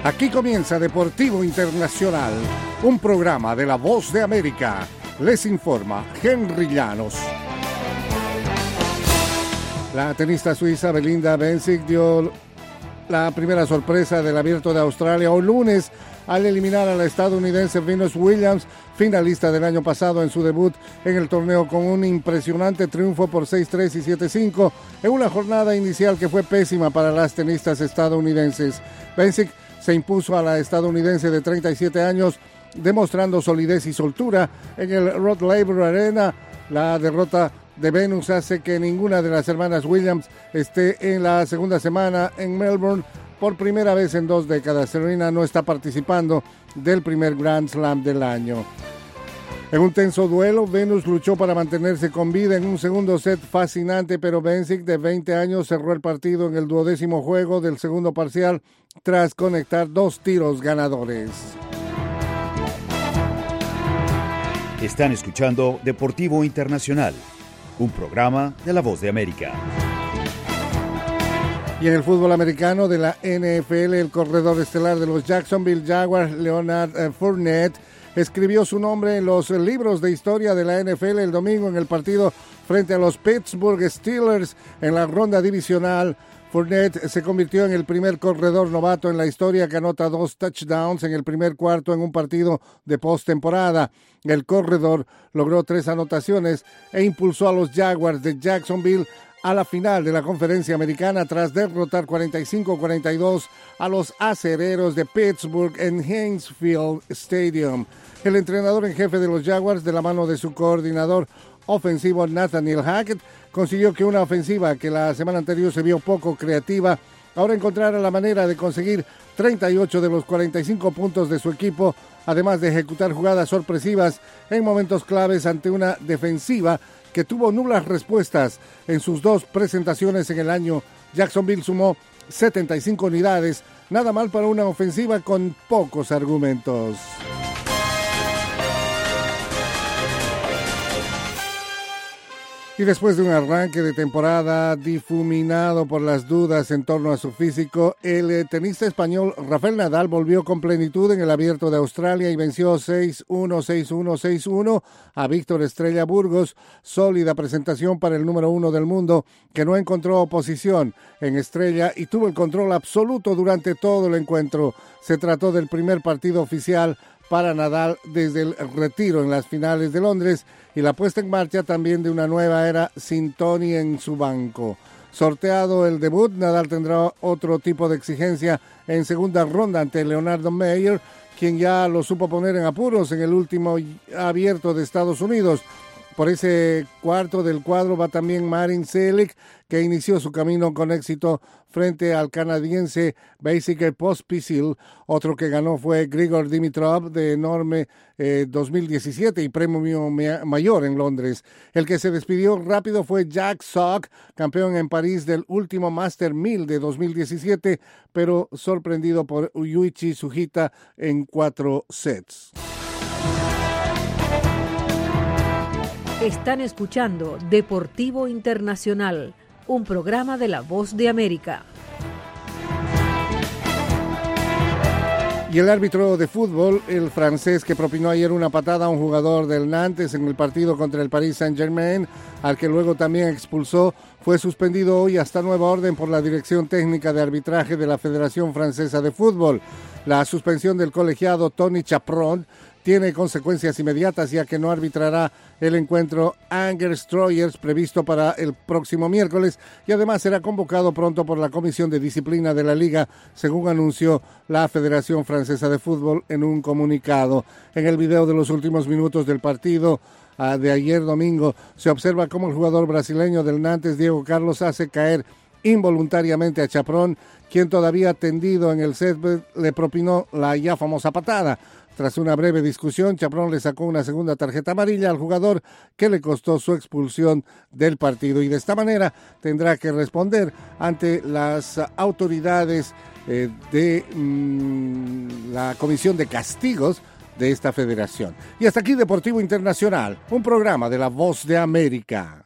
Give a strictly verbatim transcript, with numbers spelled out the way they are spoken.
Aquí comienza Deportivo Internacional, un programa de La Voz de América. Les informa Henry Llanos. La tenista suiza Belinda Bencic dio la primera sorpresa del Abierto de Australia hoy lunes al eliminar a la estadounidense Venus Williams, finalista del año pasado en su debut en el torneo, con un impresionante triunfo por seis tres y siete cinco en una jornada inicial que fue pésima para las tenistas estadounidenses. Bencic se impuso a la estadounidense de treinta y siete años, demostrando solidez y soltura en el Rod Laver Arena. La derrota de Venus hace que ninguna de las hermanas Williams esté en la segunda semana en Melbourne por primera vez en dos décadas. Serena no está participando del primer Grand Slam del año. En un tenso duelo, Venus luchó para mantenerse con vida en un segundo set fascinante, pero Bencic, de veinte años, cerró el partido en el duodécimo juego del segundo parcial tras conectar dos tiros ganadores. Están escuchando Deportivo Internacional, un programa de La Voz de América. Y en el fútbol americano de la N F L, el corredor estelar de los Jacksonville Jaguars, Leonard Fournette, escribió su nombre en los libros de historia de la N F L el domingo en el partido frente a los Pittsburgh Steelers en la ronda divisional. Fournette se convirtió en el primer corredor novato en la historia que anota dos touchdowns en el primer cuarto en un partido de postemporada. El corredor logró tres anotaciones e impulsó a los Jaguars de Jacksonville a la final de la Conferencia Americana tras derrotar cuarenta y cinco a cuarenta y dos a los acereros de Pittsburgh en Heinz Field Stadium. El entrenador en jefe de los Jaguars, de la mano de su coordinador ofensivo Nathaniel Hackett, consiguió que una ofensiva que la semana anterior se vio poco creativa ahora encontrara la manera de conseguir treinta y ocho de los cuarenta y cinco puntos de su equipo, además de ejecutar jugadas sorpresivas en momentos claves ante una defensiva que tuvo nulas respuestas en sus dos presentaciones en el año. Jacksonville sumó setenta y cinco unidades, nada mal para una ofensiva con pocos argumentos. Y después de un arranque de temporada difuminado por las dudas en torno a su físico, el tenista español Rafael Nadal volvió con plenitud en el Abierto de Australia y venció seis uno, seis uno, seis uno a Víctor Estrella Burgos. Sólida presentación para el número uno del mundo, que no encontró oposición en Estrella y tuvo el control absoluto durante todo el encuentro. Se trató del primer partido oficial para Nadal desde el retiro en las finales de Londres y la puesta en marcha también de una nueva era sin Tony en su banco. Sorteado el debut, Nadal tendrá otro tipo de exigencia en segunda ronda ante Leonardo Mayer, quien ya lo supo poner en apuros en el último Abierto de Estados Unidos. Por ese cuarto del cuadro va también Marin Cilic, que inició su camino con éxito frente al canadiense Vasily Pospisil. Otro que ganó fue Grigor Dimitrov, de enorme eh, dos mil diecisiete y premio mayor en Londres. El que se despidió rápido fue Jack Sock, campeón en París del último Master mil de dos mil diecisiete, pero sorprendido por Yuichi Sugita en cuatro sets. Están escuchando Deportivo Internacional, un programa de La Voz de América. Y el árbitro de fútbol, el francés que propinó ayer una patada a un jugador del Nantes en el partido contra el Paris Saint-Germain, al que luego también expulsó, fue suspendido hoy hasta nueva orden por la Dirección Técnica de Arbitraje de la Federación Francesa de Fútbol. La suspensión del colegiado Tony Chaperon tiene consecuencias inmediatas, ya que no arbitrará el encuentro Angers Troyers previsto para el próximo miércoles y además será convocado pronto por la Comisión de Disciplina de la Liga, según anunció la Federación Francesa de Fútbol en un comunicado. En el video de los últimos minutos del partido uh, de ayer domingo se observa cómo el jugador brasileño del Nantes, Diego Carlos, hace caer involuntariamente a Chaperon, quien todavía tendido en el césped le propinó la ya famosa patada. Tras una breve discusión, Chaperon le sacó una segunda tarjeta amarilla al jugador, que le costó su expulsión del partido, y de esta manera tendrá que responder ante las autoridades eh, de mmm, la Comisión de Castigos de esta federación. Y hasta aquí Deportivo Internacional, un programa de La Voz de América.